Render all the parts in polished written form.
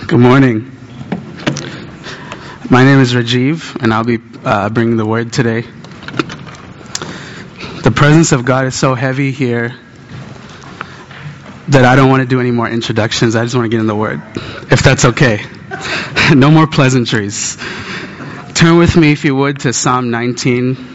Good morning. My name is Rajiv, and I'll be bringing the word today. The presence of God is so heavy here that I don't want to do any more introductions. I just want to get in the word, if that's okay. No more pleasantries. Turn with me, if you would, to Psalm 19.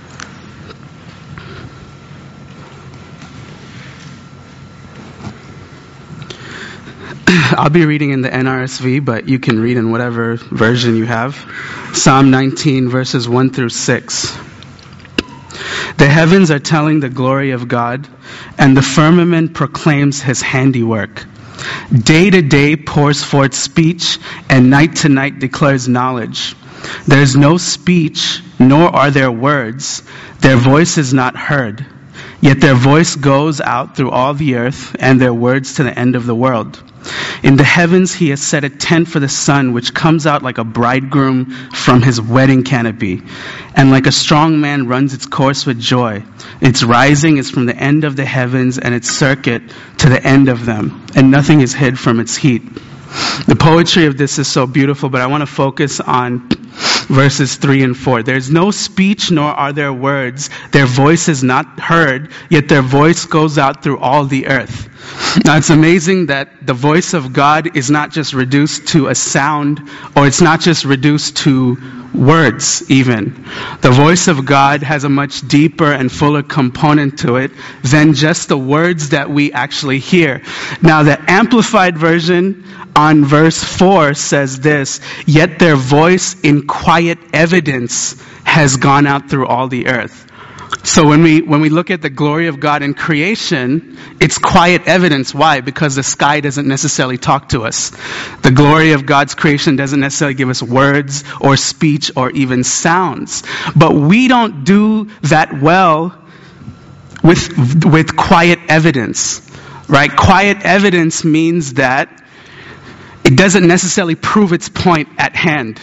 I'll be reading in the NRSV, but you can read in whatever version you have. Psalm 19, verses 1 through 6. The heavens are telling the glory of God, and the firmament proclaims his handiwork. Day to day pours forth speech, and night to night declares knowledge. There is no speech, nor are there words. Their voice is not heard. Yet their voice goes out through all the earth, and their words to the end of the world. In the heavens he has set a tent for the sun, which comes out like a bridegroom from his wedding canopy, and like a strong man runs its course with joy. Its rising is from the end of the heavens, and its circuit to the end of them, and nothing is hid from its heat. The poetry of this is so beautiful, but I want to focus on verses 3 and 4. There's no speech, nor are there words. Their voice is not heard, yet their voice goes out through all the earth. Now, it's amazing that the voice of God is not just reduced to a sound, or it's not just reduced to words even. The voice of God has a much deeper and fuller component to it than just the words that we actually hear. Now, the Amplified Version on verse 4 says this: "Yet their voice in quiet evidence has gone out through all the earth." So when we look at the glory of God in creation, it's quiet evidence. Why? Because the sky doesn't necessarily talk to us. The glory of God's creation doesn't necessarily give us words or speech or even sounds. But we don't do that well with quiet evidence, right? Quiet evidence means that it doesn't necessarily prove its point at hand.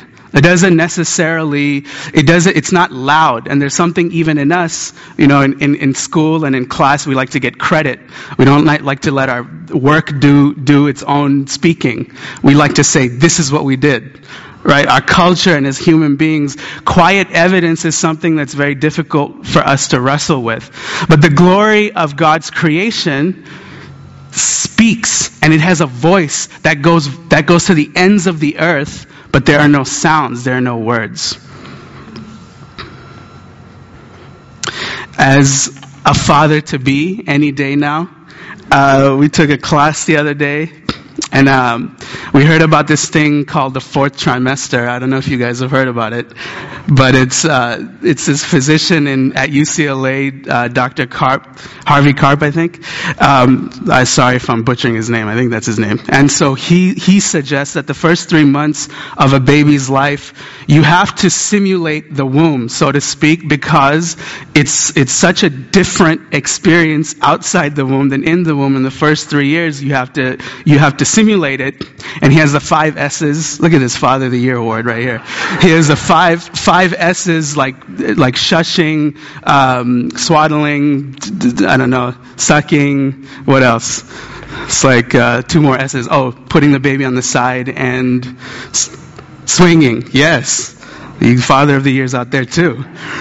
It's not loud. And there's something even in us, in school and in class, we like to get credit. We don't like to let our work do its own speaking. We like to say, this is what we did. Right? Our culture, and as human beings, quiet evidence is something that's very difficult for us to wrestle with. But the glory of God's creation speaks, and it has a voice that goes to the ends of the earth, but there are no sounds, there are no words. As a father-to-be, any day now, we took a class the other day, and we heard about this thing called the fourth trimester. I don't know if you guys have heard about it, but it's this physician at UCLA, Dr. Harvey Karp, I think. Sorry if I'm butchering his name. I think that's his name. And so he suggests that the first 3 months of a baby's life, you have to simulate the womb, so to speak, because it's such a different experience outside the womb than in the womb. In the first 3 years, you have to simulate it. And he has the 5 S's. Look at this Father of the Year award right here. He has the five S's, like shushing, swaddling, I don't know, sucking. What else? It's like 2 more S's. Oh, putting the baby on the side and swinging. Yes, the Father of the Year's out there too.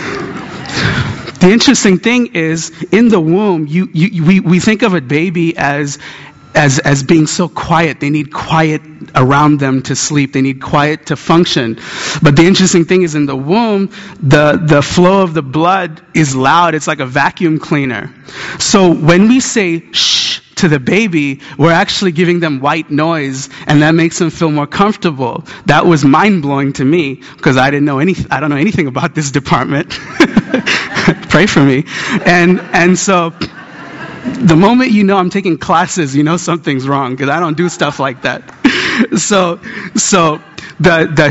The interesting thing is, in the womb, we think of a baby as being so quiet. They need quiet around them to sleep. They need quiet to function. But the interesting thing is, in the womb, the flow of the blood is loud. It's like a vacuum cleaner. So when we say shh to the baby, we're actually giving them white noise, and that makes them feel more comfortable. That was mind-blowing to me, because I don't know anything about this department. Pray for me. And so the moment I'm taking classes, something's wrong, because I don't do stuff like that. So the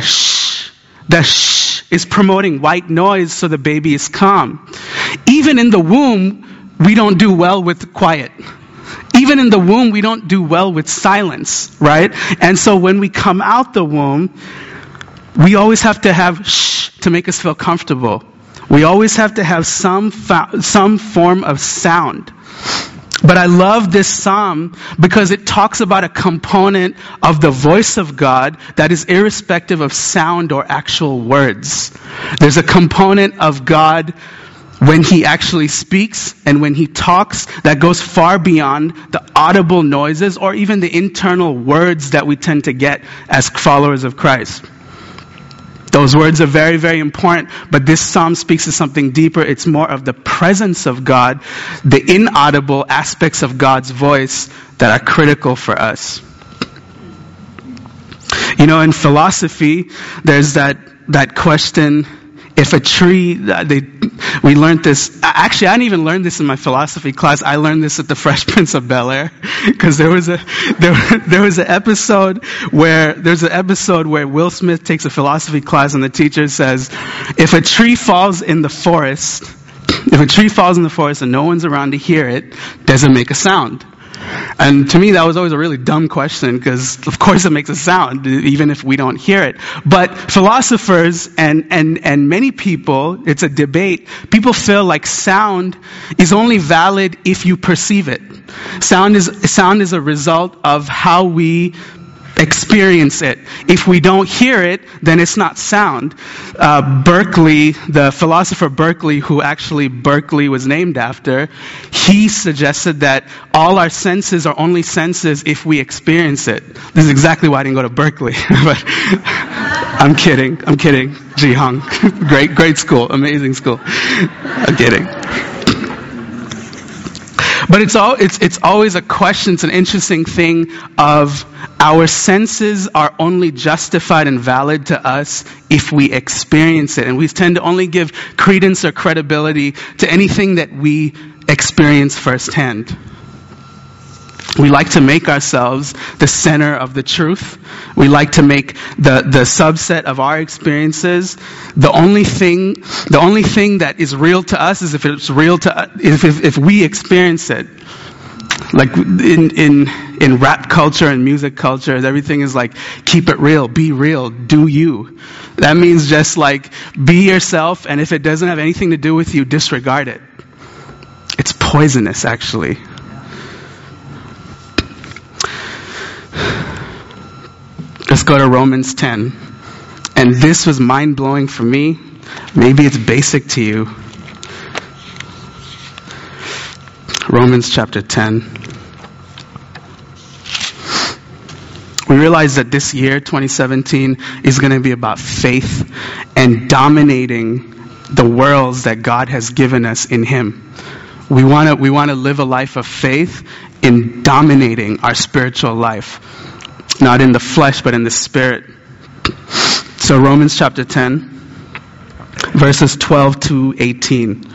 shh is promoting white noise so the baby is calm. Even in the womb, we don't do well with quiet. Even in the womb, we don't do well with silence, right? And so when we come out the womb, we always have to have shh to make us feel comfortable. We always have to have some form of sound. But I love this psalm because it talks about a component of the voice of God that is irrespective of sound or actual words. There's a component of God when he actually speaks and when he talks that goes far beyond the audible noises or even the internal words that we tend to get as followers of Christ. Those words are very, very important, but this psalm speaks to something deeper. It's more of the presence of God, the inaudible aspects of God's voice that are critical for us. You know, in philosophy, there's that question, if a tree, we learned this, actually I didn't even learn this in my philosophy class, I learned this at the Fresh Prince of Bel-Air, because there was an episode where Will Smith takes a philosophy class and the teacher says, if a tree falls in the forest and no one's around to hear it, does it make a sound? And to me, that was always a really dumb question because, of course, it makes a sound, even if we don't hear it. But philosophers and many people, it's a debate, people feel like sound is only valid if you perceive it. Sound is a result of how we experience it. If we don't hear it, then it's not sound. Berkeley, the philosopher Berkeley, who actually Berkeley was named after, he suggested that all our senses are only senses if we experience it. This is exactly why I didn't go to Berkeley. But I'm kidding. Ji Hung. Great school. Amazing school. I'm kidding. But it's always a question, it's an interesting thing of our senses are only justified and valid to us if we experience it. And we tend to only give credence or credibility to anything that we experience firsthand. We like to make ourselves the center of the truth. We like to make the subset of our experiences. The only thing that is real to us is if it's real to if we experience it. Like in rap culture and music culture, everything is like, keep it real, be real, do you. That means just like, be yourself, and if it doesn't have anything to do with you, disregard it. It's poisonous, actually. Let's go to Romans 10. And this was mind-blowing for me. Maybe it's basic to you. Romans chapter 10. We realize that this year, 2017, is going to be about faith and dominating the worlds that God has given us in Him. We want to live a life of faith in dominating our spiritual life. Not in the flesh, but in the spirit. So Romans chapter 10, verses 12 to 18.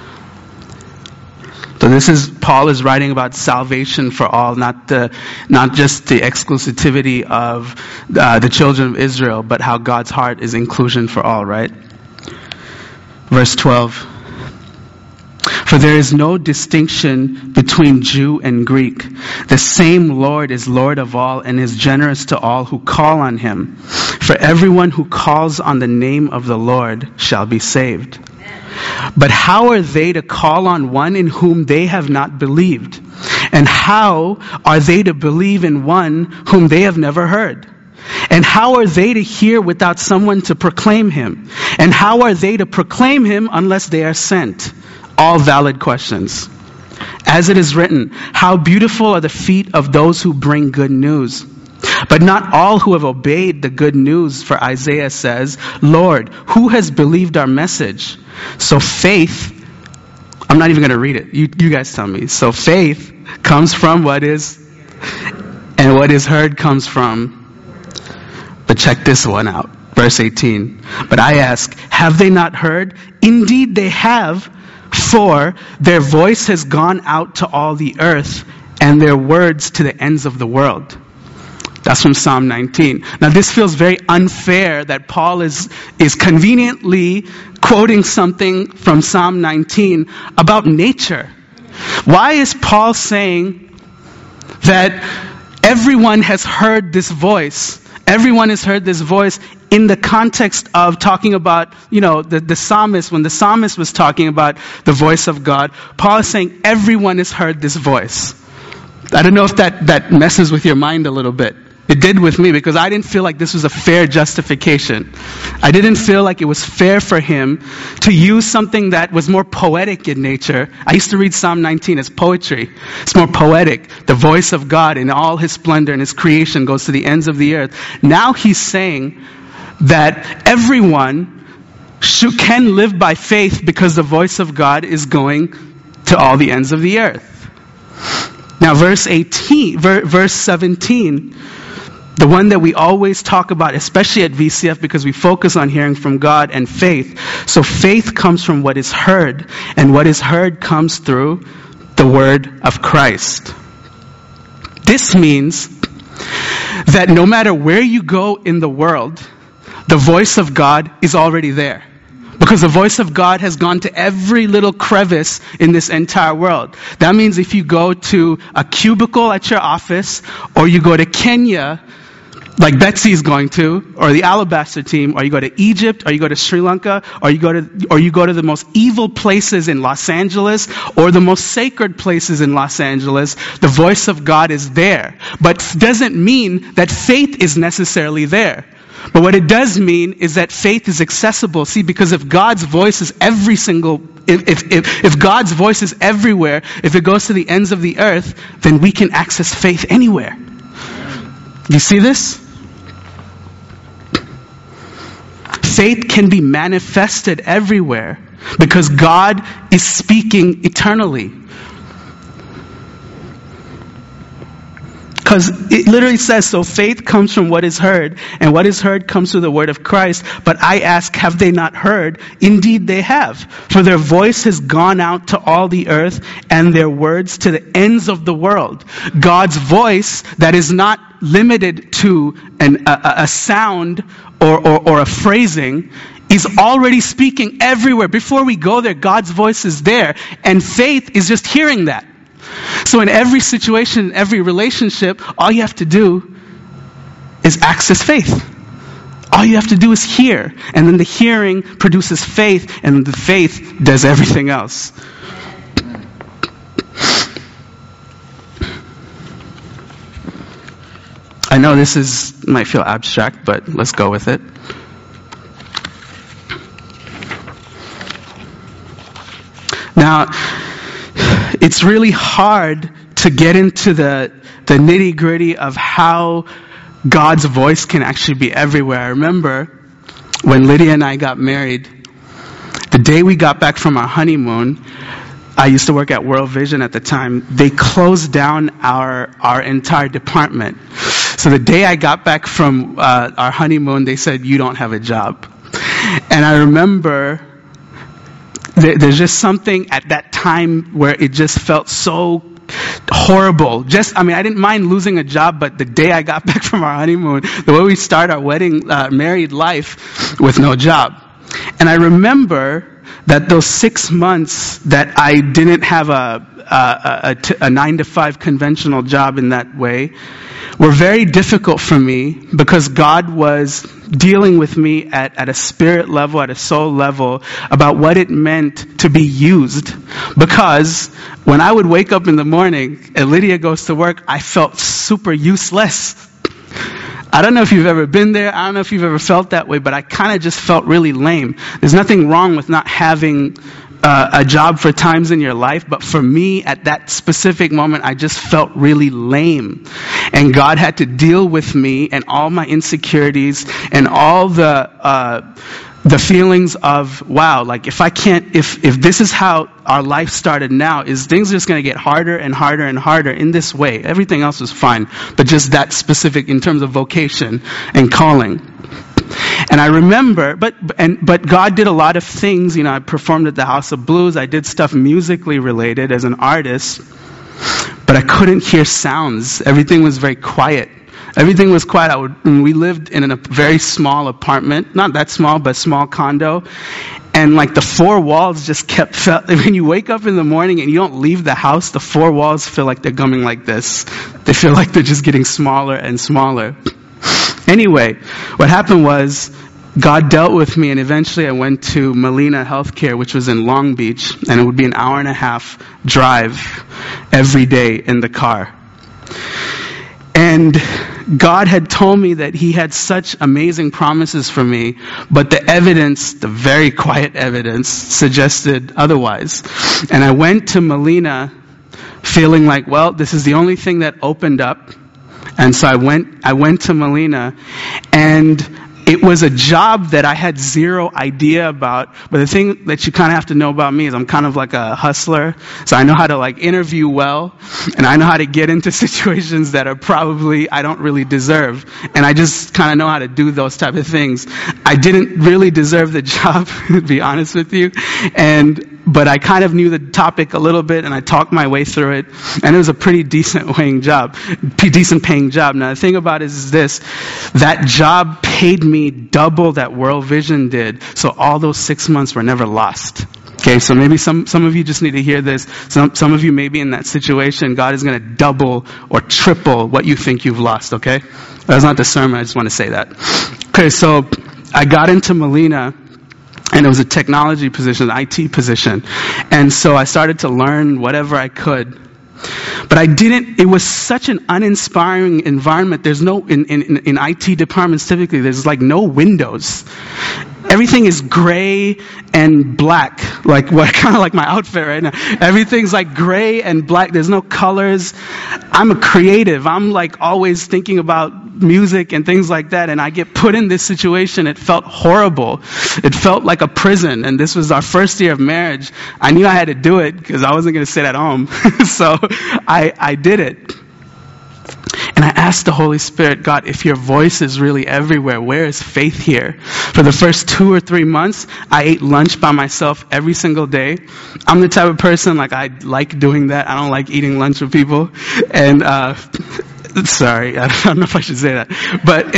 So Paul is writing about salvation for all, not just the exclusivity of the children of Israel, but how God's heart is inclusion for all, right? Verse 12. For there is no distinction between Jew and Greek. The same Lord is Lord of all and is generous to all who call on Him. For everyone who calls on the name of the Lord shall be saved. But how are they to call on one in whom they have not believed? And how are they to believe in one whom they have never heard? And how are they to hear without someone to proclaim Him? And how are they to proclaim Him unless they are sent? All valid questions. As it is written, how beautiful are the feet of those who bring good news. But not all who have obeyed the good news, for Isaiah says, Lord, who has believed our message? So faith, I'm not even going to read it. You guys tell me. So faith comes from what is, and what is heard comes from. But check this one out. Verse 18. But I ask, have they not heard? Indeed they have. For their voice has gone out to all the earth, and their words to the ends of the world. That's from Psalm 19. Now this feels very unfair that Paul is conveniently quoting something from Psalm 19 about nature. Why is Paul saying that everyone has heard this voice? Everyone has heard this voice in the context of talking about, the psalmist, when the psalmist was talking about the voice of God, Paul is saying everyone has heard this voice. I don't know if that messes with your mind a little bit. It did with me, because I didn't feel like this was a fair justification. I didn't feel like it was fair for him to use something that was more poetic in nature. I used to read Psalm 19 as poetry. It's more poetic. The voice of God in all his splendor and his creation goes to the ends of the earth. Now he's saying that everyone can live by faith because the voice of God is going to all the ends of the earth. Now verse 17, the one that we always talk about, especially at VCF, because we focus on hearing from God and faith. So faith comes from what is heard, and what is heard comes through the word of Christ. This means that no matter where you go in the world, the voice of God is already there. Because the voice of God has gone to every little crevice in this entire world. That means if you go to a cubicle at your office, or you go to Kenya, like Betsy's going to, or the Alabaster team, or you go to Egypt, or you go to Sri Lanka, or you go to the most evil places in Los Angeles, or the most sacred places in Los Angeles, the voice of God is there. But doesn't mean that faith is necessarily there. But what it does mean is that faith is accessible. See, because if God's voice is if God's voice is everywhere, if it goes to the ends of the earth, then we can access faith anywhere. You see this? Faith can be manifested everywhere because God is speaking eternally. Because it literally says, so faith comes from what is heard, and what is heard comes through the word of Christ. But I ask, have they not heard? Indeed they have. For their voice has gone out to all the earth, and their words to the ends of the world. God's voice that is not limited to a sound or a phrasing is already speaking everywhere. Before we go there, God's voice is there, and faith is just hearing that. So in every situation, every relationship, all you have to do is access faith. All you have to do is hear. And then the hearing produces faith, and the faith does everything else. I know this might feel abstract, but let's go with it. Now, it's really hard to get into the nitty-gritty of how God's voice can actually be everywhere. I remember when Lydia and I got married, the day we got back from our honeymoon, I used to work at World Vision at the time, they closed down our entire department. So the day I got back from our honeymoon, they said, you don't have a job. And I remember there's just something at that time where it just felt so horrible. I didn't mind losing a job, but the day I got back from our honeymoon, the way we start our married life with no job. And I remember that those 6 months that I didn't have a 9-to-5 conventional job in that way were very difficult for me, because God was dealing with me at a spirit level, at a soul level, about what it meant to be used. Because when I would wake up in the morning and Lydia goes to work, I felt super useless. I don't know if you've ever been there. I don't know if you've ever felt that way, but I kind of just felt really lame. There's nothing wrong with not having a job for times in your life, but for me at that specific moment, I just felt really lame. And God had to deal with me and all my insecurities and all the feelings of, wow, like if this is how our life started now, is things are just going to get harder and harder and harder in this way. Everything else was fine, but just that specific in terms of vocation and calling. And I remember, but God did a lot of things. I performed at the House of Blues. I did stuff musically related as an artist, but I couldn't hear sounds. Everything was very quiet. Everything was quiet. We lived in a very small apartment, not that small, but small condo. And like the four walls just when you wake up in the morning and you don't leave the house, the four walls feel like they're coming like this. They feel like they're just getting smaller and smaller. Anyway, what happened was God dealt with me, and eventually I went to Molina Healthcare, which was in Long Beach, and it would be an 1.5-hour drive every day in the car. And God had told me that He had such amazing promises for me, but the evidence, the very quiet evidence, suggested otherwise. And I went to Molina feeling like, well, this is the only thing that opened up. And so I went to Molina, and it was a job that I had zero idea about. But the thing that you kind of have to know about me is I'm kind of like a hustler. So I know how to like interview well, and I know how to get into situations that are probably I don't really deserve. And I just kind of know how to do those type of things. I didn't really deserve the job, to be honest with you. But I kind of knew the topic a little bit, and I talked my way through it, and it was a pretty decent paying job. Now, the thing about it is this: that job paid me double that World Vision did, so all those 6 months were never lost. Okay, so maybe some of you just need to hear this. Some of you may be in that situation. God is going to double or triple what you think you've lost, okay? That's not the sermon, I just want to say that. Okay, so I got into Molina, and it was a technology position, an IT position. And so I started to learn whatever I could. But it was such an uninspiring environment. There's no, in IT departments typically, there's like no windows. Everything is gray and black, kind of like my outfit right now. Everything's like gray and black. There's no colors. I'm a creative. I'm like always thinking about music and things like that, and I get put in this situation. It felt horrible. It felt like a prison, and this was our first year of marriage. I knew I had to do it because I wasn't going to sit at home. So I did it. And I asked the Holy Spirit, God, if your voice is really everywhere, where is faith here? For the first 2 or 3 months, I ate lunch by myself every single day. I'm the type of person, I like doing that. I don't like eating lunch with people. And, sorry, I don't know if I should say that. But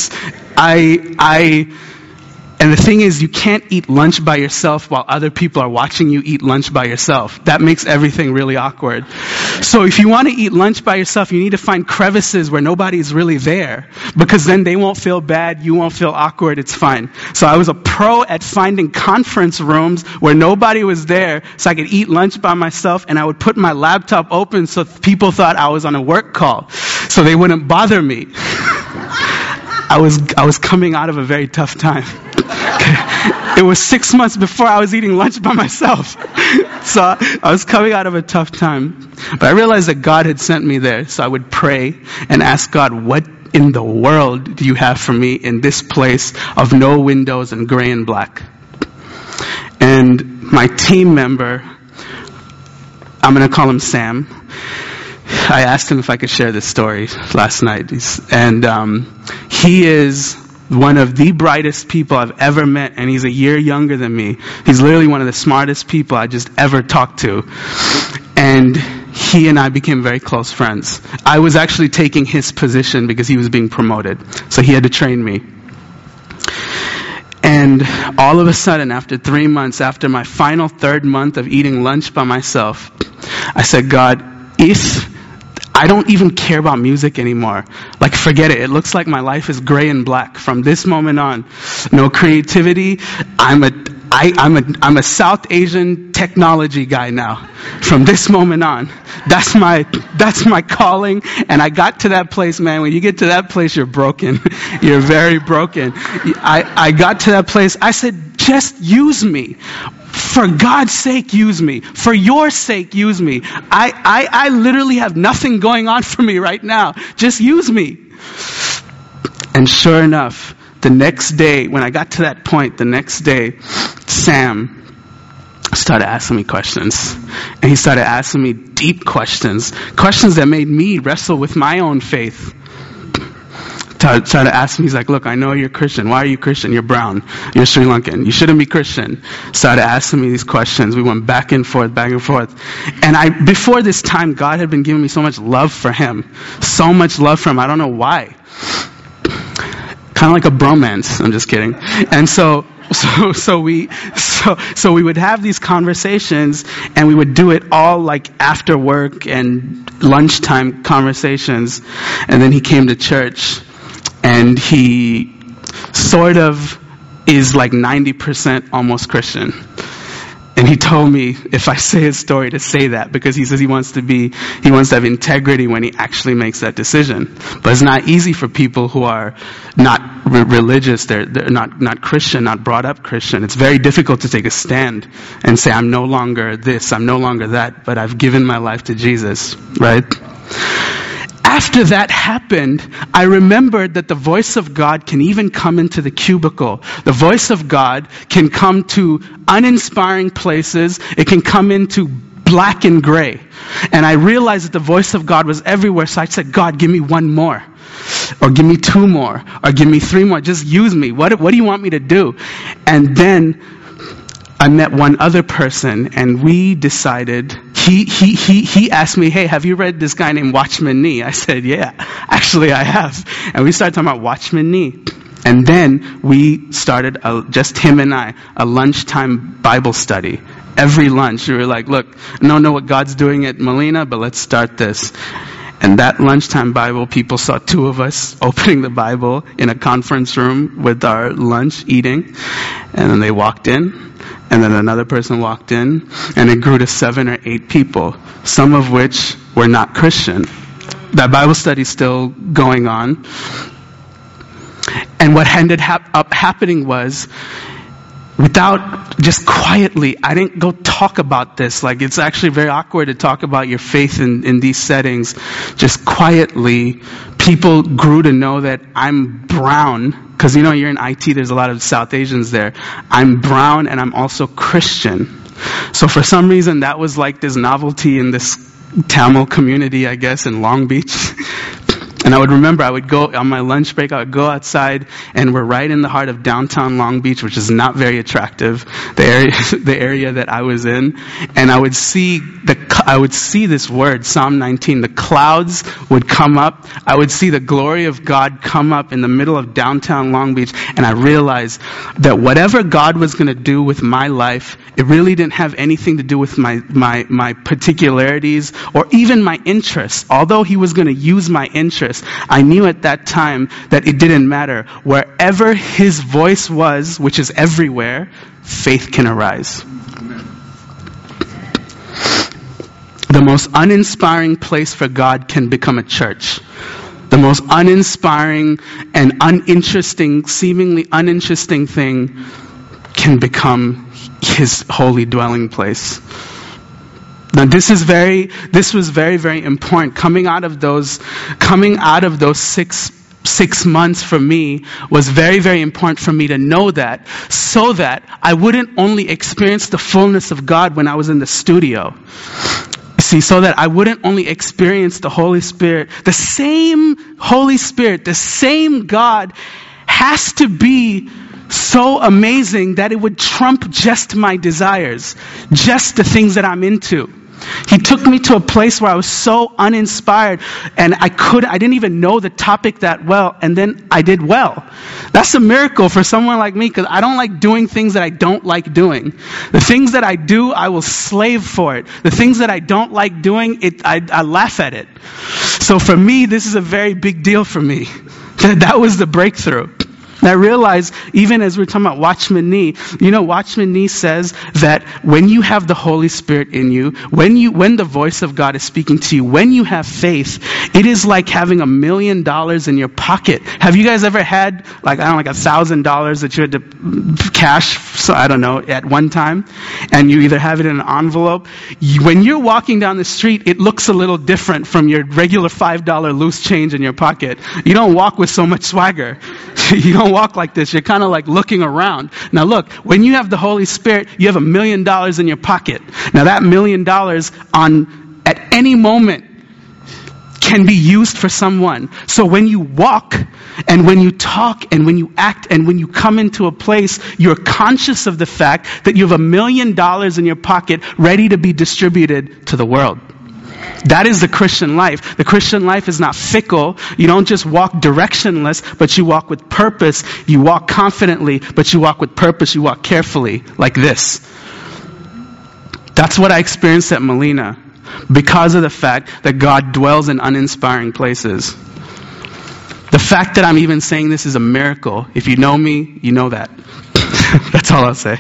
and the thing is, you can't eat lunch by yourself while other people are watching you eat lunch by yourself. That makes everything really awkward. So if you want to eat lunch by yourself, you need to find crevices where nobody's really there, because then they won't feel bad, you won't feel awkward, it's fine. So I was a pro at finding conference rooms where nobody was there so I could eat lunch by myself, and I would put my laptop open so people thought I was on a work call so they wouldn't bother me. I was coming out of a very tough time. It was 6 months before I was eating lunch by myself. So I was coming out of a tough time. But I realized that God had sent me there. So I would pray and ask God, what in the world do you have for me in this place of no windows and gray and black? And my team member, I'm going to call him Sam. I asked him if I could share this story last night. He is one of the brightest people I've ever met, and he's a year younger than me. He's literally one of the smartest people I just ever talked to. And he and I became very close friends. I was actually taking his position because he was being promoted. So he had to train me. And all of a sudden, after 3 months, after my final 3rd month of eating lunch by myself, I said, God, if I don't even care about music anymore. Forget it. It looks like my life is gray and black from this moment on. No creativity. I'm a South Asian technology guy now. From this moment on. That's my calling. And I got to that place, man. When you get to that place, you're broken. You're very broken. I got to that place. I said, just use me. For God's sake, use me. For your sake, use me. I literally have nothing going on for me right now. Just use me. And sure enough, the next day, when I got to that point, Sam started asking me questions. And he started asking me deep questions. Questions that made me wrestle with my own faith. Started to ask me, he's like, look, I know you're Christian. Why are you Christian? You're brown. You're Sri Lankan. You shouldn't be Christian. Started asking me these questions. We went back and forth. And before this time, God had been giving me so much love for him. So much love for him. I don't know why. Kind of like a bromance. I'm just kidding. And so we would have these conversations, and we would do it all after work and lunchtime conversations. And then he came to church. and he sort of is like 90% almost Christian. And he told me, if I say his story, to say that, because he says he wants to have integrity when he actually makes that decision. But it's not easy for people who are not religious, they're not Christian, not brought up Christian. It's very difficult to take a stand and say, I'm no longer this, I'm no longer that, but I've given my life to Jesus, right? After that happened, I remembered that the voice of God can even come into the cubicle. The voice of God can come to uninspiring places. It can come into black and gray. And I realized that the voice of God was everywhere. So I said, God, give me one more. Or give me two more. Or give me three more. Just use me. What do you want me to do? And then I met one other person, and we decided, he asked me, hey, have you read this guy named Watchman Nee? I said, yeah, actually I have. And we started talking about Watchman Nee. And then we started, just him and I, a lunchtime Bible study. Every lunch, we were like, look, I don't know what God's doing at Molina, but let's start this. And that lunchtime Bible, people saw two of us opening the Bible in a conference room with our lunch eating. And then they walked in. And then another person walked in, and it grew to 7 or 8 people, some of which were not Christian. That Bible study is still going on. And what ended up happening was, without, just quietly, I didn't go talk about this. Like, it's actually very awkward to talk about your faith in these settings. Just quietly, people grew to know that I'm brown. Because you're in IT, there's a lot of South Asians there. I'm brown and I'm also Christian. So for some reason, that was like this novelty in this Tamil community, I guess, in Long Beach. And I would remember, I would go on my lunch break, I would go outside, and we're right in the heart of downtown Long Beach, which is not very attractive, the area that I was in. And I would see this word, Psalm 19. The clouds would come up. I would see the glory of God come up in the middle of downtown Long Beach. And I realized that whatever God was going to do with my life, it really didn't have anything to do with my particularities or even my interests. Although he was going to use my interests, I knew at that time that it didn't matter. Wherever his voice was, which is everywhere, faith can arise. The most uninspiring place for God can become a church. The most uninspiring and uninteresting, seemingly uninteresting thing can become his holy dwelling place. Now this was very, very important. Coming out of those 6 months for me was very, very important for me to know that, so that I wouldn't only experience the fullness of God when I was in the studio. See, so that I wouldn't only experience the Holy Spirit. The same Holy Spirit, the same God has to be so amazing that it would trump just my desires, just the things that I'm into. He took me to a place where I was so uninspired, and I didn't even know the topic that well, and then I did well. That's a miracle for someone like me, because I don't like doing things that I don't like doing. The things that I do, I will slave for it. The things that I don't like doing, I laugh at it. So for me, this is a very big deal for me. That was the breakthrough. And I realize, even as we're talking about Watchman Nee, Watchman Nee says that when you have the Holy Spirit in you, when the voice of God is speaking to you, when you have faith, it is like having $1 million in your pocket. Have you guys ever had $1,000 that you had to cash, at one time, and you either have it in an envelope? When you're walking down the street, it looks a little different from your regular $5 loose change in your pocket. You don't walk with so much swagger. You don't walk like this. You're kind of like looking around. Now look, when you have the Holy Spirit, you have $1 million in your pocket. Now that $1 million at any moment can be used for someone. So when you walk and when you talk and when you act and when you come into a place, you're conscious of the fact that you have $1 million in your pocket ready to be distributed to the world. That is the Christian life. The Christian life is not fickle. You don't just walk directionless, but you walk with purpose. You walk confidently, but you walk with purpose. You walk carefully, like this. That's what I experienced at Molina, because of the fact that God dwells in uninspiring places. The fact that I'm even saying this is a miracle. If you know me, you know that. That's all I'll say.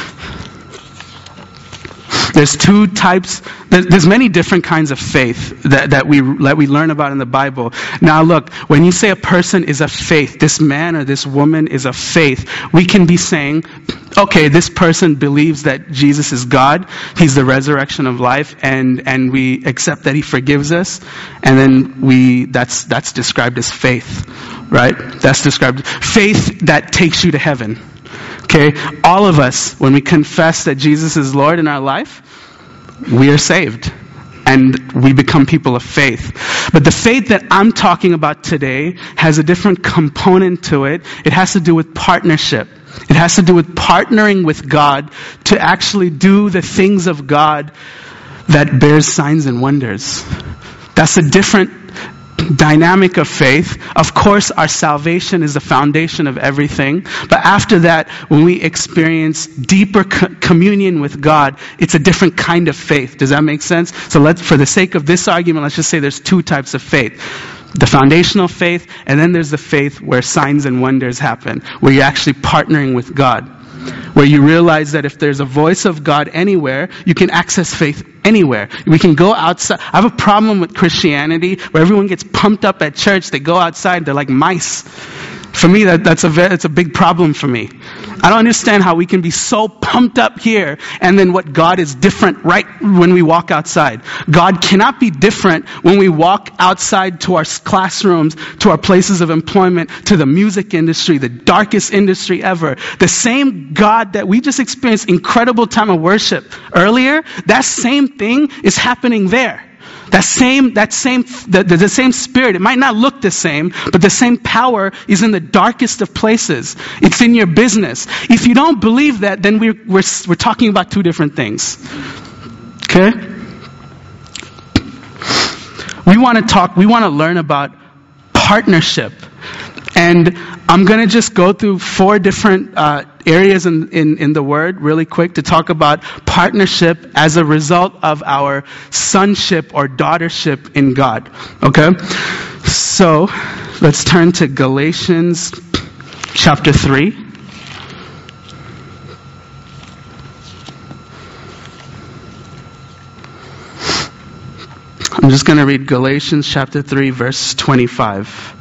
There's two types, there's many different kinds of faith that we learn about in the Bible. Now look, when you say a person is of faith, this man or this woman is of faith, we can be saying, okay, this person believes that Jesus is God, He's the resurrection of life, and we accept that He forgives us, and then that's described as faith, right? That's described faith that takes you to heaven. Okay, all of us, when we confess that Jesus is Lord in our life, we are saved and we become people of faith. But the faith that I'm talking about today has a different component to it. It has to do with partnership. It has to do with partnering with God to actually do the things of God that bears signs and wonders. That's a different dynamic of faith. Of course, our salvation is the foundation of everything. But after that, when we experience deeper communion with God, it's a different kind of faith. Does that make sense? So for the sake of this argument, let's just say there's two types of faith. The foundational faith, and then there's the faith where signs and wonders happen, where you're actually partnering with God. Where you realize that if there's a voice of God anywhere, you can access faith anywhere. We can go outside. I have a problem with Christianity where everyone gets pumped up at church. They go outside. They're like mice. For me, that's a big problem for me. I don't understand how we can be so pumped up here and then what God is different right when we walk outside. God cannot be different when we walk outside to our classrooms, to our places of employment, to the music industry, the darkest industry ever. The same God that we just experienced incredible time of worship earlier, that same thing is happening there. The same spirit, it might not look the same, but the same power is in the darkest of places. It's in your business. If you don't believe that, then we're talking about two different things. Okay? We want to learn about partnership. And I'm going to just go through 4 different areas in the Word really quick to talk about partnership as a result of our sonship or daughtership in God. Okay? So, let's turn to Galatians chapter 3. I'm just going to read Galatians chapter 3, verse 25.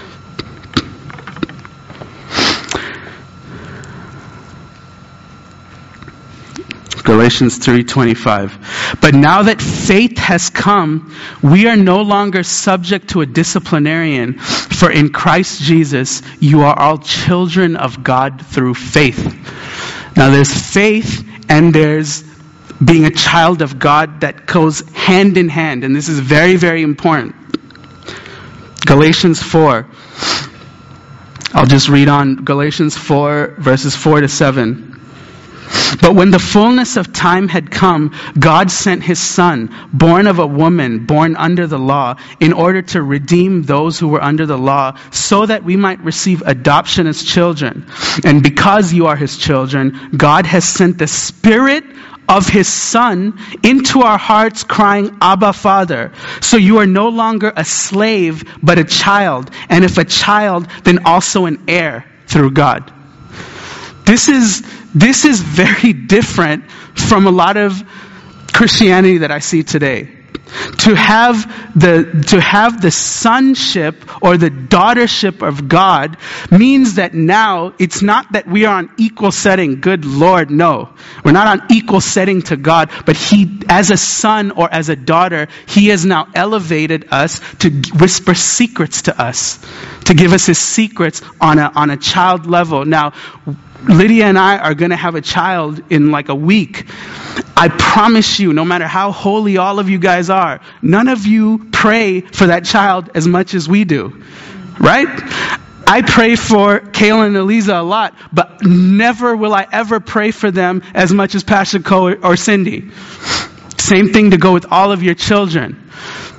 Galatians 3:25. But now that faith has come, we are no longer subject to a disciplinarian, for in Christ Jesus you are all children of God through faith. Now there's faith and there's being a child of God that goes hand in hand, and this is very, very important. Galatians 4. I'll just read on Galatians 4, verses 4 to 7. But when the fullness of time had come, God sent His Son, born of a woman, born under the law, in order to redeem those who were under the law, so that we might receive adoption as children. And because you are His children, God has sent the Spirit of His Son into our hearts, crying, Abba, Father. So you are no longer a slave, but a child. And if a child, then also an heir through God. This is very different from a lot of Christianity that I see today. To have the sonship or the daughtership of God means that now it's not that we are on equal setting. Good Lord, no. We're not on equal setting to God, but He, as a son or as a daughter, He has now elevated us to whisper secrets to us, to give us His secrets on a child level. Now, Lydia and I are going to have a child in like a week. I promise you, no matter how holy all of you guys are, none of you pray for that child as much as we do. Right? I pray for Kayla and Eliza a lot, but never will I ever pray for them as much as Pastor Cole or Cindy. Same thing to go with all of your children.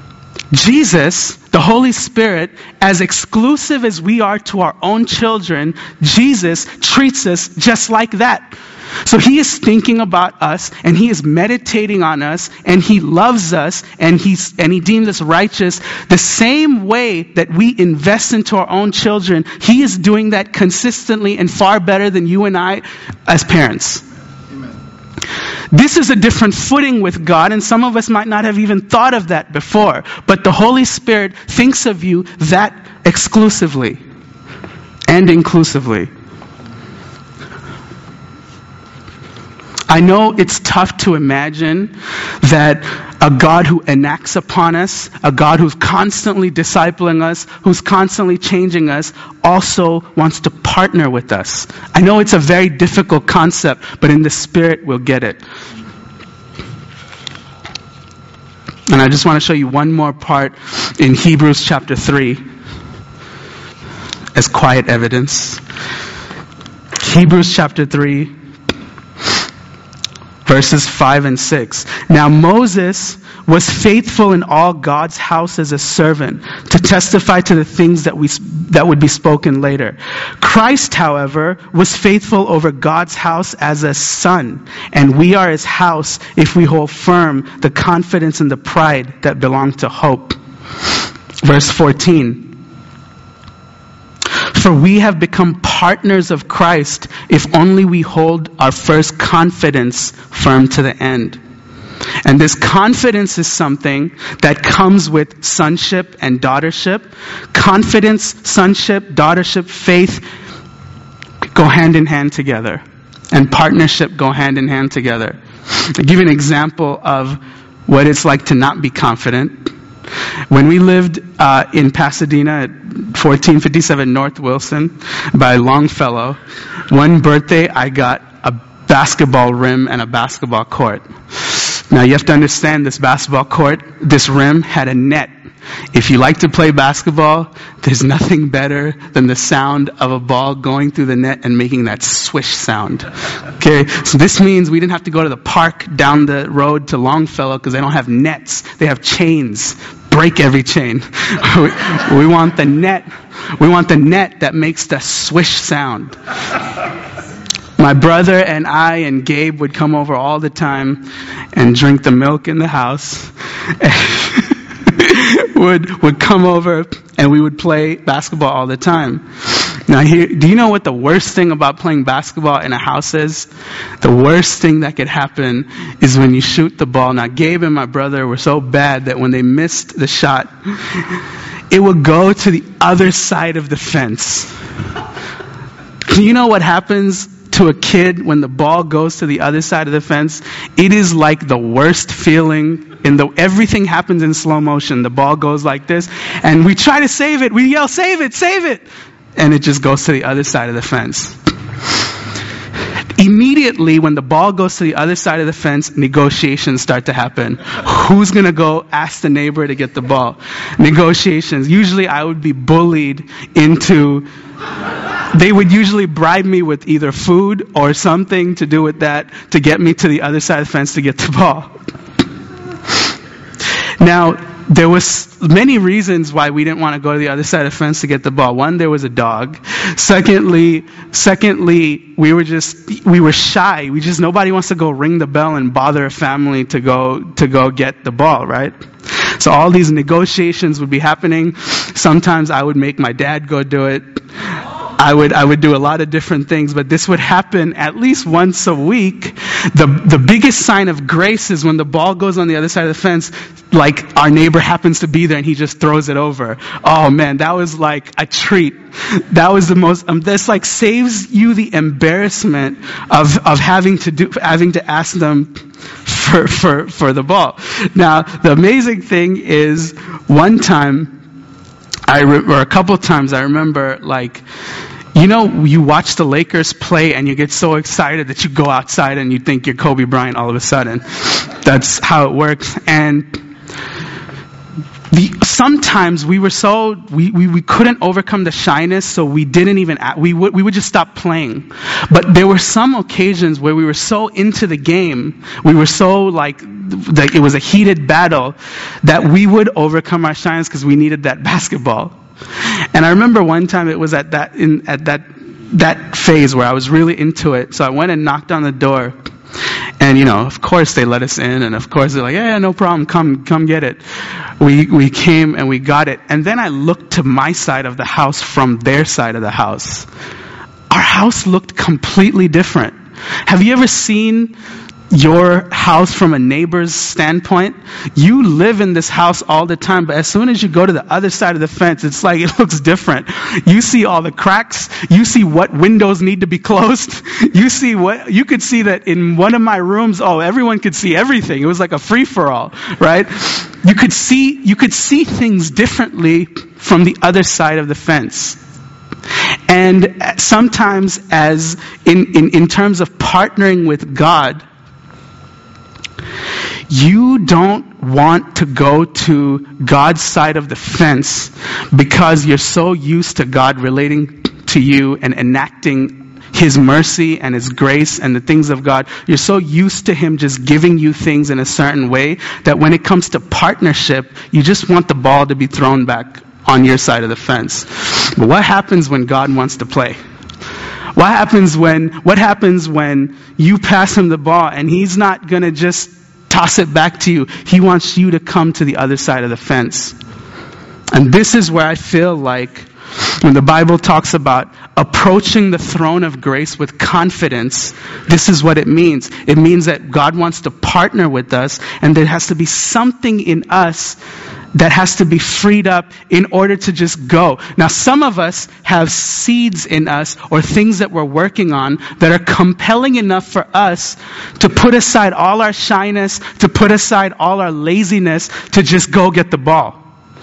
Jesus, the Holy Spirit, as exclusive as we are to our own children, Jesus treats us just like that. So he is thinking about us, and he is meditating on us, and he loves us, and he deems us righteous. The same way that we invest into our own children, he is doing that consistently and far better than you and I as parents. This is a different footing with God, and some of us might not have even thought of that before. But the Holy Spirit thinks of you that exclusively and inclusively. I know it's tough to imagine that a God who enacts upon us, a God who's constantly discipling us, who's constantly changing us, also wants to partner with us. I know it's a very difficult concept, but in the Spirit we'll get it. And I just want to show you one more part in Hebrews chapter 3 as quiet evidence. Hebrews chapter 3. Verses 5 and 6. Now Moses was faithful in all God's house as a servant to testify to the things that would be spoken later. Christ, however, was faithful over God's house as a son, and we are his house if we hold firm the confidence and the pride that belong to hope. Verse 14. For we have become partners of Christ if only we hold our first confidence firm to the end. And this confidence is something that comes with sonship and daughtership. Confidence, sonship, daughtership, faith go hand in hand together. And partnership go hand in hand together. I'll give you an example of what it's like to not be confident. When we lived in Pasadena at 1457 North Wilson by Longfellow, one birthday I got a basketball rim and a basketball court. Now you have to understand this basketball court, this rim had a net. If you like to play basketball, there's nothing better than the sound of a ball going through the net and making that swish sound. Okay, so this means we didn't have to go to the park down the road to Longfellow because they don't have nets. They have chains. Break every chain. We want the net. We want the net that makes the swish sound. My brother and I and Gabe would come over all the time and drink the milk in the house. would come over and we would play basketball all the time. Now do you know what the worst thing about playing basketball in a house is? The worst thing that could happen is when you shoot the ball. Now Gabe and my brother were so bad that when they missed the shot, it would go to the other side of the fence. You know what happens to a kid when the ball goes to the other side of the fence? It is like the worst feeling. Everything happens in slow motion. The ball goes like this, and we try to save it. We yell, "Save it! Save it!" And it just goes to the other side of the fence. Immediately, when the ball goes to the other side of the fence, negotiations start to happen. Who's going to go ask the neighbor to get the ball? Negotiations. Usually I would be bullied into... They would usually bribe me with either food or something to do with that to get me to the other side of the fence to get the ball. Now, there was many reasons why we didn't want to go to the other side of the fence to get the ball. One, there was a dog. Secondly, we were shy. Nobody wants to go ring the bell and bother a family to go get the ball, right? So all these negotiations would be happening. Sometimes I would make my dad go do it. I would do a lot of different things, but this would happen at least once a week. The biggest sign of grace is when the ball goes on the other side of the fence, like our neighbor happens to be there and he just throws it over. Oh man, that was like a treat. That was the most, this like saves you the embarrassment of having to ask them for the ball. Now, the amazing thing is one time, or a couple times I remember, like, you know, you watch the Lakers play and you get so excited that you go outside and you think you're Kobe Bryant all of a sudden. That's how it works. And sometimes we couldn't overcome the shyness, so we didn't even we would just stop playing. But there were some occasions where we were so into the game, we were so like it was a heated battle, that we would overcome our shyness because we needed that basketball. And I remember one time it was at that phase where I was really into it, so I went and knocked on the door. And, of course they let us in, and of course they're like, yeah, no problem, come get it. We came and we got it. And then I looked to my side of the house from their side of the house. Our house looked completely different. Have you ever seen your house from a neighbor's standpoint? You live in this house all the time, but as soon as you go to the other side of the fence, it's like it looks different. You see all the cracks. You see what windows need to be closed. You could see that in one of my rooms. Oh, everyone could see everything. It was like a free-for-all, right? You could see things differently from the other side of the fence. And sometimes, as in terms of partnering with God, you don't want to go to God's side of the fence because you're so used to God relating to you and enacting His mercy and His grace and the things of God. You're so used to Him just giving you things in a certain way that when it comes to partnership, you just want the ball to be thrown back on your side of the fence. But what happens when God wants to play? What happens when you pass Him the ball and He's not going to just toss it back to you? He wants you to come to the other side of the fence. And this is where I feel like when the Bible talks about approaching the throne of grace with confidence, this is what it means. It means that God wants to partner with us, and there has to be something in us that has to be freed up in order to just go. Now, some of us have seeds in us or things that we're working on that are compelling enough for us to put aside all our shyness, to put aside all our laziness, to just go get the ball.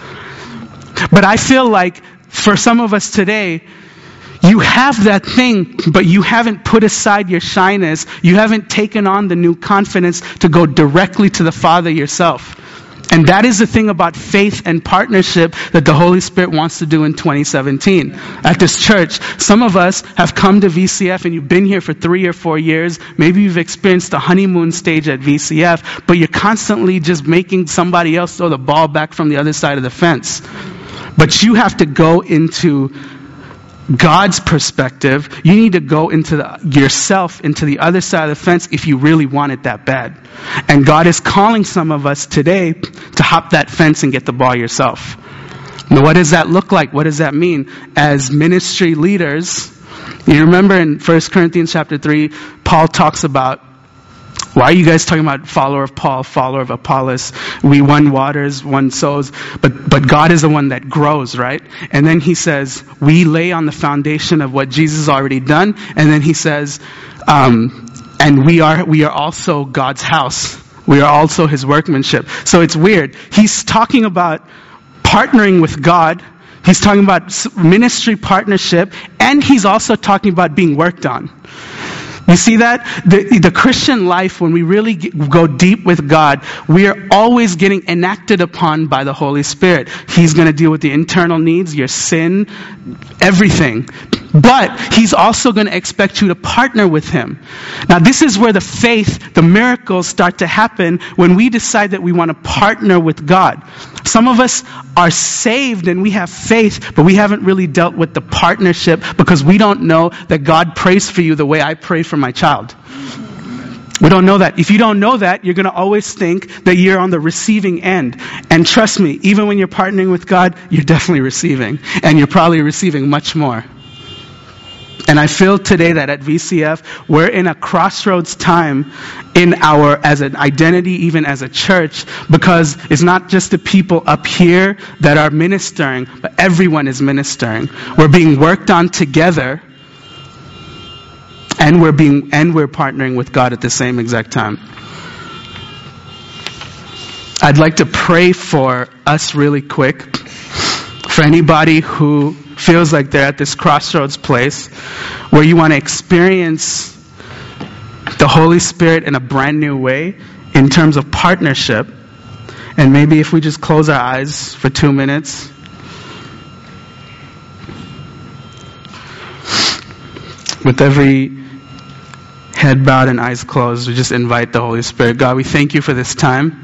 But I feel like for some of us today, you have that thing, but you haven't put aside your shyness. You haven't taken on the new confidence to go directly to the Father yourself. And that is the thing about faith and partnership that the Holy Spirit wants to do in 2017 at this church. Some of us have come to VCF and you've been here for 3 or 4 years. Maybe you've experienced the honeymoon stage at VCF, but you're constantly just making somebody else throw the ball back from the other side of the fence. But you have to go into God's perspective. You need to go into yourself into the other side of the fence if you really want it that bad. And God is calling some of us today to hop that fence and get the ball yourself. Now, what does that look like? What does that mean? As ministry leaders, you remember in 1 Corinthians chapter 3, Paul talks about, why are you guys talking about follower of Paul, follower of Apollos? We one waters, one sows, but God is the one that grows, right? And then he says, we lay on the foundation of what Jesus has already done. And then he says, and we are also God's house. We are also His workmanship. So it's weird. He's talking about partnering with God. He's talking about ministry partnership. And he's also talking about being worked on. You see that? The Christian life, when we really go deep with God, we are always getting enacted upon by the Holy Spirit. He's going to deal with the internal needs, your sin, everything. But He's also going to expect you to partner with Him. Now, this is where the faith, the miracles start to happen when we decide that we want to partner with God. Some of us are saved and we have faith, but we haven't really dealt with the partnership because we don't know that God prays for you the way I pray for my child. We don't know that. If you don't know that, you're going to always think that you're on the receiving end. And trust me, even when you're partnering with God, you're definitely receiving. And you're probably receiving much more. And I feel today that at VCF, we're in a crossroads time as an identity, even as a church, because it's not just the people up here that are ministering, but everyone is ministering. We're being worked on together, and we're partnering with God at the same exact time. I'd like to pray for us really quick. For anybody who feels like they're at this crossroads place where you want to experience the Holy Spirit in a brand new way in terms of partnership, And maybe if we just close our eyes for 2 minutes. With every head bowed and eyes closed, we just invite the Holy Spirit. God, we thank you for this time.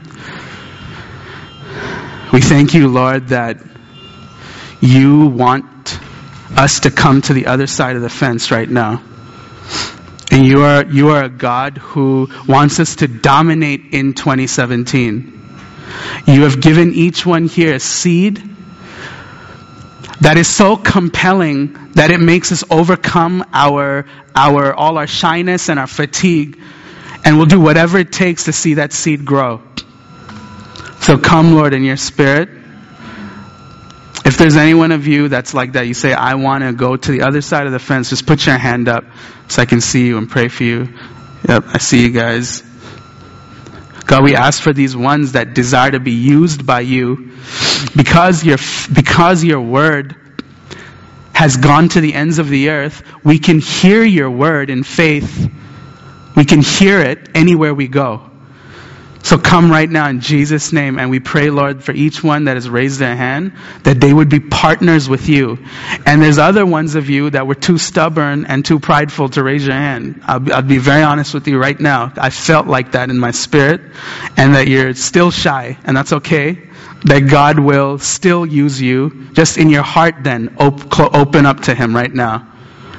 We thank you, Lord, that you want us to come to the other side of the fence right now. And you are a God who wants us to dominate in 2017. You have given each one here a seed that is so compelling that it makes us overcome all our shyness and our fatigue, and we'll do whatever it takes to see that seed grow. So come, Lord, in your Spirit. If there's any one of you that's like that, you say, I want to go to the other side of the fence, just put your hand up so I can see you and pray for you. Yep, I see you guys. God, we ask for these ones that desire to be used by you because your word has gone to the ends of the earth. We can hear your word in faith. We can hear it anywhere we go. So come right now in Jesus' name, and we pray, Lord, for each one that has raised their hand, that they would be partners with you. And there's other ones of you that were too stubborn and too prideful to raise your hand. I'll be very honest with you right now. I felt like that in my spirit, and that you're still shy, and that's okay. That God will still use you. Just in your heart then, open up to Him right now.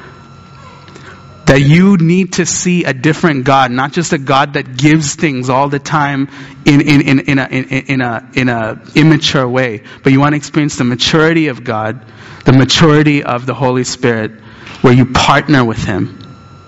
That you need to see a different God, not just a God that gives things all the time in a immature way, but you want to experience the maturity of God, the maturity of the Holy Spirit, where you partner with Him.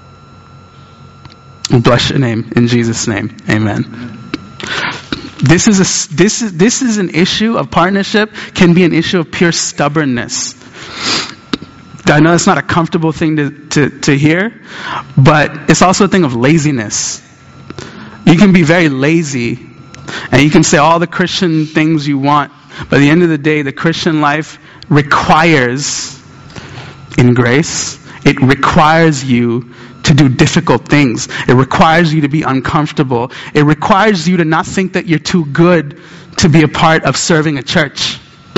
We bless your name in Jesus' name, Amen. This is an issue of partnership, can be an issue of pure stubbornness. I know it's not a comfortable thing to hear, but it's also a thing of laziness. You can be very lazy, and you can say all the Christian things you want, but at the end of the day, the Christian life requires, in grace, it requires you to do difficult things. It requires you to be uncomfortable. It requires you to not think that you're too good to be a part of serving a church.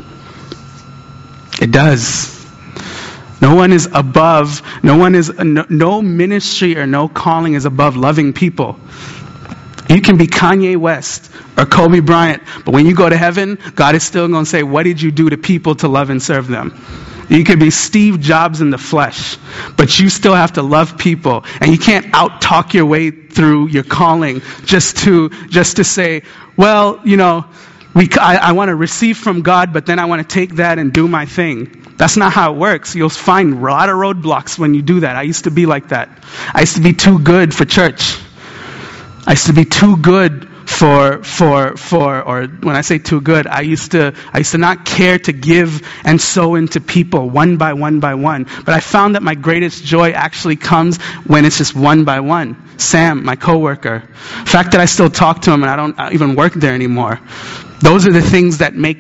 It does. No one is above, no ministry or no calling is above loving people. You can be Kanye West or Kobe Bryant, but when you go to heaven, God is still going to say, what did you do to people to love and serve them? You could be Steve Jobs in the flesh, but you still have to love people, and you can't out-talk your way through your calling just to say, well, you know, I want to receive from God, but then I want to take that and do my thing. That's not how it works. You'll find a lot of roadblocks when you do that. I used to be like that. I used to be too good for church. I used to be too good or when I say too good, I used to not care to give and sow into people one by one by one. But I found that my greatest joy actually comes when it's just one by one. Sam, my coworker, the fact that I still talk to him and I don't even work there anymore. Those are the things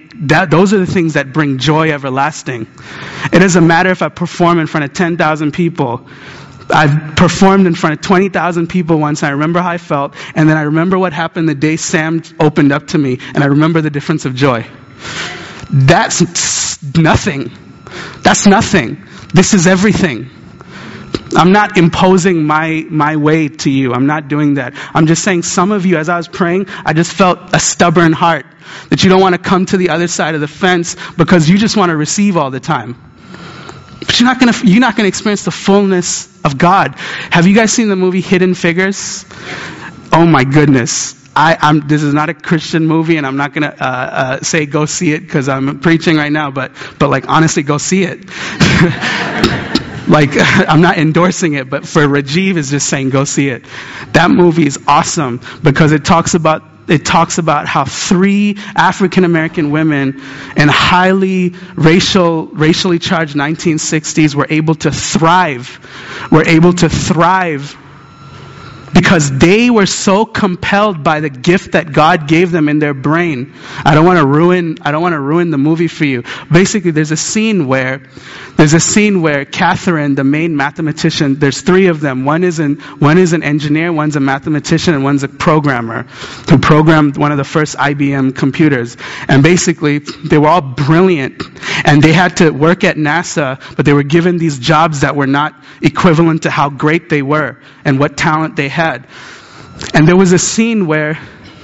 that bring joy everlasting. It doesn't matter if I perform in front of 10,000 people. I've performed in front of 20,000 people once. I remember how I felt, and then I remember what happened the day Sam opened up to me, and I remember the difference of joy. That's nothing. That's nothing. This is everything. I'm not imposing my way to you. I'm not doing that. I'm just saying some of you, as I was praying, I just felt a stubborn heart that you don't want to come to the other side of the fence because you just want to receive all the time. But you're not going to experience the fullness of God. Have you guys seen the movie Hidden Figures? Oh my goodness. This is not a Christian movie, and I'm not going to say go see it because I'm preaching right now, but like honestly, go see it. Like, I'm not endorsing it, but for Rajiv is just saying go see it. That movie is awesome because it talks about how 3 African American women in highly racially charged 1960s were able to thrive because they were so compelled by the gift that God gave them in their brain. I don't want to ruin the movie for you. Basically, there's a scene where Catherine, the main mathematician, there's three of them. One is an engineer, one's a mathematician, and one's a programmer who programmed one of the first IBM computers. And basically, they were all brilliant, and they had to work at NASA, but they were given these jobs that were not equivalent to how great they were and what talent they had. And there was a scene where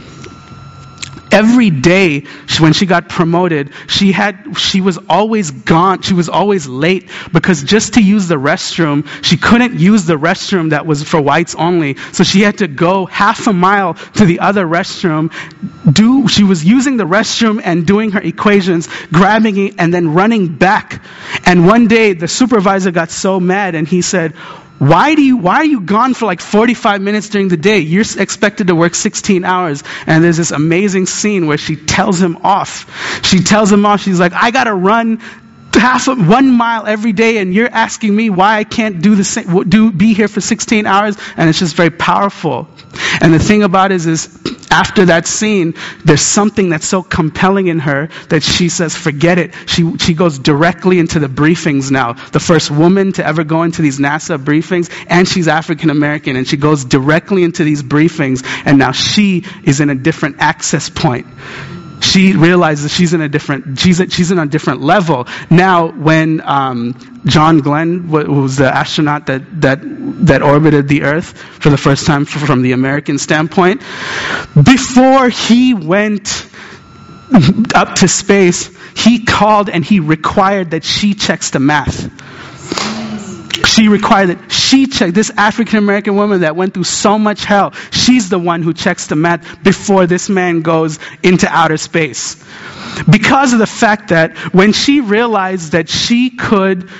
every day when she got promoted, she was always gone. She was always late because just to use the restroom, she couldn't use the restroom that was for whites only. So she had to go half a mile to the other restroom. She was using the restroom and doing her equations, grabbing it and then running back. And one day the supervisor got so mad and he said, why are you gone for like 45 minutes during the day? You're expected to work 16 hours. And there's this amazing scene where she tells him off. She's like, I gotta run 1 mile every day, and you're asking me why I can't be here for 16 hours. And it's just very powerful. And the thing about it is after that scene, there's something that's so compelling in her that she says, forget it. She goes directly into the briefings now. The first woman to ever go into these NASA briefings, and she's African American, and she goes directly into these briefings, and now she is in a different access point. She realizes she's in a different level. Now, when John Glenn, who was the astronaut that orbited the Earth for the first time from the American standpoint, before he went up to space, he called and he required that she checks the math. She required that she check, this African American woman that went through so much hell, she's the one who checks the math before this man goes into outer space. Because of the fact that when she realized that she could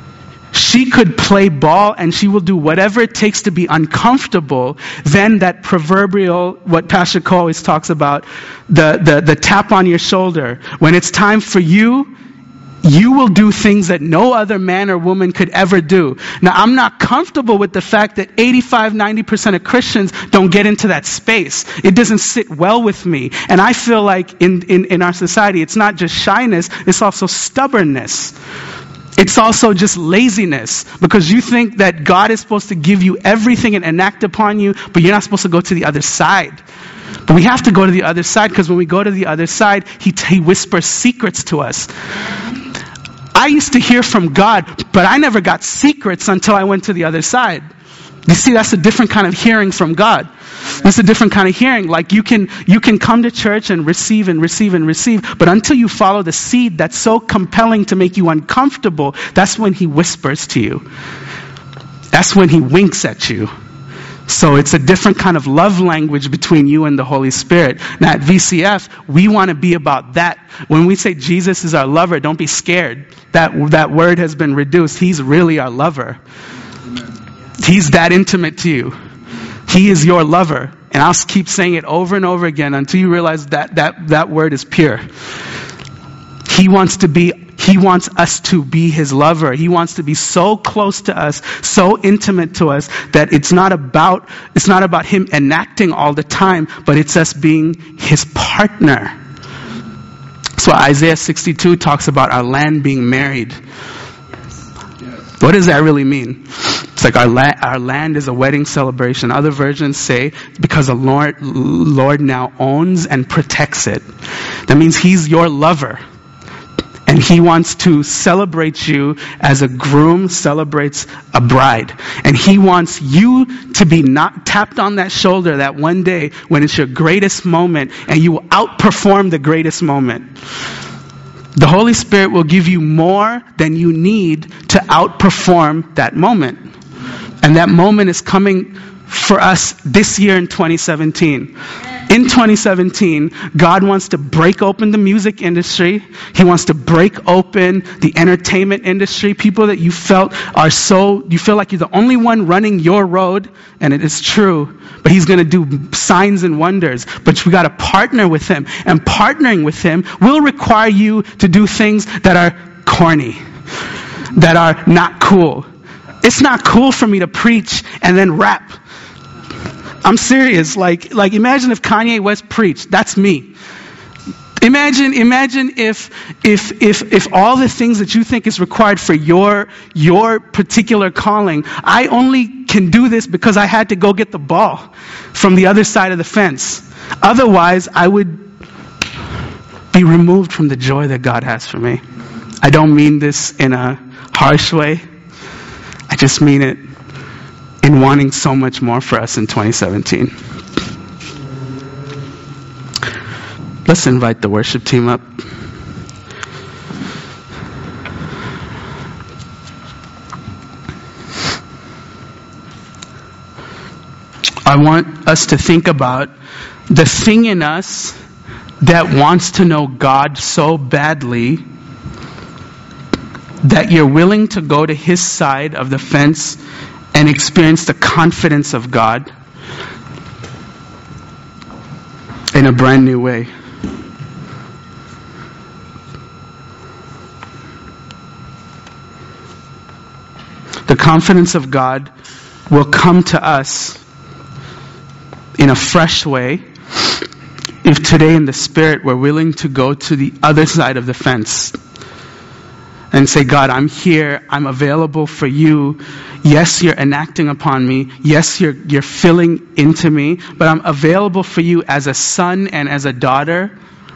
play ball and she will do whatever it takes to be uncomfortable, then that proverbial, what Pastor Cole always talks about, the tap on your shoulder. When it's time for you will do things that no other man or woman could ever do. Now, I'm not comfortable with the fact that 85-90% of Christians don't get into that space. It doesn't sit well with me. And I feel like in our society, it's not just shyness, it's also stubbornness. It's also just laziness, because you think that God is supposed to give you everything and enact upon you, but you're not supposed to go to the other side. But we have to go to the other side, because when we go to the other side, He whispers secrets to us. I used to hear from God, but I never got secrets until I went to the other side. You see, that's a different kind of hearing from God. It's a different kind of hearing. Like you can come to church and receive, but until you follow the seed that's so compelling to make you uncomfortable, that's when He whispers to you. That's when He winks at you. So it's a different kind of love language between you and the Holy Spirit. Now at VCF, we want to be about that. When we say Jesus is our lover, don't be scared. That word has been reduced. He's really our lover. He's that intimate to you. He is your lover. And I'll keep saying it over and over again until you realize that word is pure. He wants us to be His lover. He wants to be so close to us, so intimate to us, that it's not about Him enacting all the time, but it's us being His partner. So Isaiah 62 talks about our land being married. What does that really mean? It's like our land is a wedding celebration. Other versions say because the Lord now owns and protects it. That means He's your lover. And He wants to celebrate you as a groom celebrates a bride. And He wants you to be not tapped on that shoulder that one day when it's your greatest moment and you will outperform the greatest moment. The Holy Spirit will give you more than you need to outperform that moment. And that moment is coming for us this year in 2017. In 2017, God wants to break open the music industry. He wants to break open the entertainment industry. People that you feel like you're the only one running your road, and it is true. But He's going to do signs and wonders. But we got to partner with Him. And partnering with Him will require you to do things that are corny, that are not cool. It's not cool for me to preach and then rap. I'm serious. Like imagine if Kanye West preached. That's me. Imagine if all the things that you think is required for your particular calling, I only can do this because I had to go get the ball from the other side of the fence. Otherwise, I would be removed from the joy that God has for me. I don't mean this in a harsh way. I just mean it in wanting so much more for us in 2017. Let's invite the worship team up. I want us to think about the thing in us that wants to know God so badly that you're willing to go to His side of the fence and experience the confidence of God in a brand new way. The confidence of God will come to us in a fresh way if today in the Spirit we're willing to go to the other side of the fence and say, God, I'm here, I'm available for you. Yes, you're enacting upon me. Yes, you're filling into me, but I'm available for you as a son and as a daughter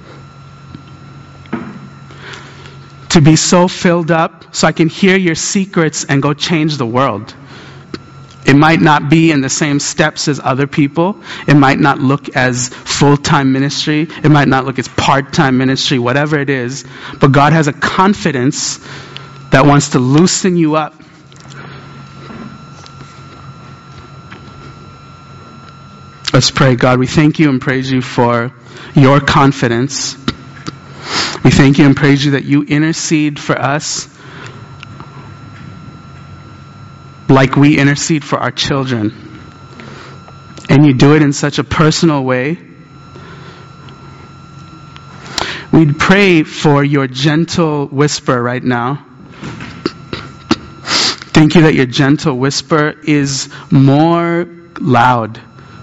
to be so filled up so I can hear your secrets and go change the world. It might not be in the same steps as other people. It might not look as full-time ministry. It might not look as part-time ministry, whatever it is. But God has a confidence that wants to loosen you up. Let's pray. God, we thank you and praise you for your confidence. We thank you and praise you that you intercede for us like we intercede for our children. And you do it in such a personal way. We'd pray for your gentle whisper right now. Thank you that your gentle whisper is more loud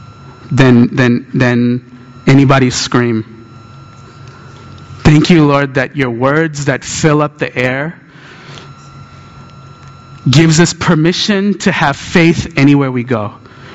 than anybody's scream. Thank you, Lord, that your words that fill up the air gives us permission to have faith anywhere we go.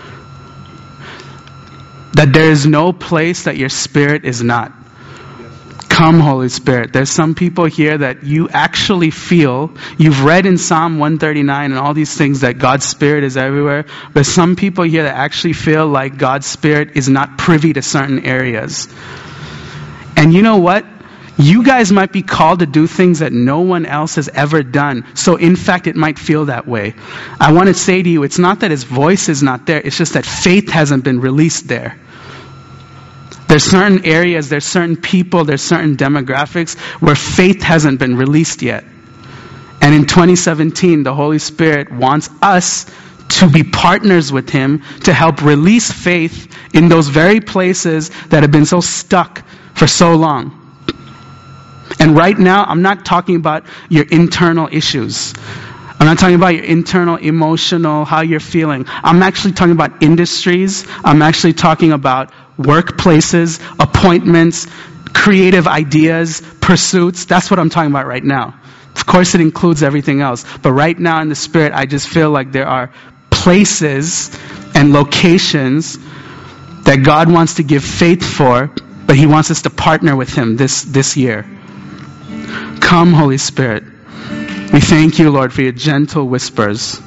That there is no place that your Spirit is not. Come, Holy Spirit. There's some people here that you actually feel, you've read in Psalm 139 and all these things that God's Spirit is everywhere, but some people here that actually feel like God's Spirit is not privy to certain areas. And you know what? You guys might be called to do things that no one else has ever done. So in fact, it might feel that way. I want to say to you, it's not that His voice is not there. It's just that faith hasn't been released there. There's certain areas, there's certain people, there's certain demographics where faith hasn't been released yet. And in 2017, the Holy Spirit wants us to be partners with Him to help release faith in those very places that have been so stuck for so long. And right now, I'm not talking about your internal issues. I'm not talking about your internal, emotional, how you're feeling. I'm actually talking about industries. I'm actually talking about workplaces, appointments, creative ideas, pursuits. That's what I'm talking about right now. Of course, it includes everything else. But right now in the Spirit, I just feel like there are places and locations that God wants to give faith for, but He wants us to partner with Him this year. Come, Holy Spirit. We thank you, Lord, for your gentle whispers.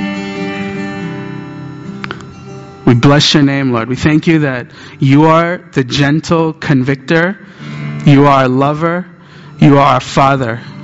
We bless your name, Lord. We thank you that you are the gentle convictor. You are a lover. You are our Father.